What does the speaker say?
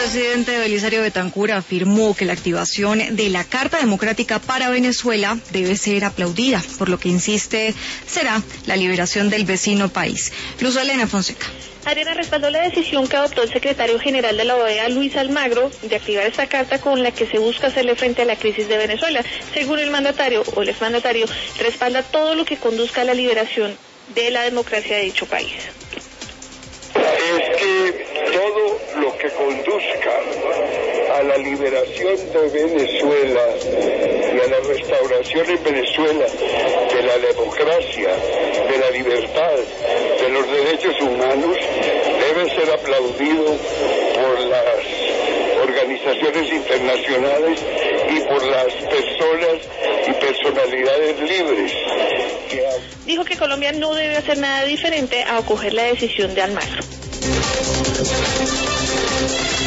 presidente Belisario Betancur afirmó que la activación de la Carta Democrática para Venezuela debe ser aplaudida, por lo que insiste será la liberación del vecino país. Luz Elena Fonseca. Ariana respaldó la decisión que adoptó el secretario general de la OEA, Luis Almagro, de activar esta carta con la que se busca hacerle frente a la crisis de Venezuela. Según el mandatario o el exmandatario, respalda todo lo que conduzca a la liberación de la democracia de dicho país. Es que todo lo que conduzca a la liberación de Venezuela y a la restauración en Venezuela de la democracia, de la libertad, de los derechos humanos, debe ser aplaudido por las organizaciones internacionales y por las personas y personalidades libres. Dijo que Colombia no debe hacer nada diferente a acoger la decisión de Almagro.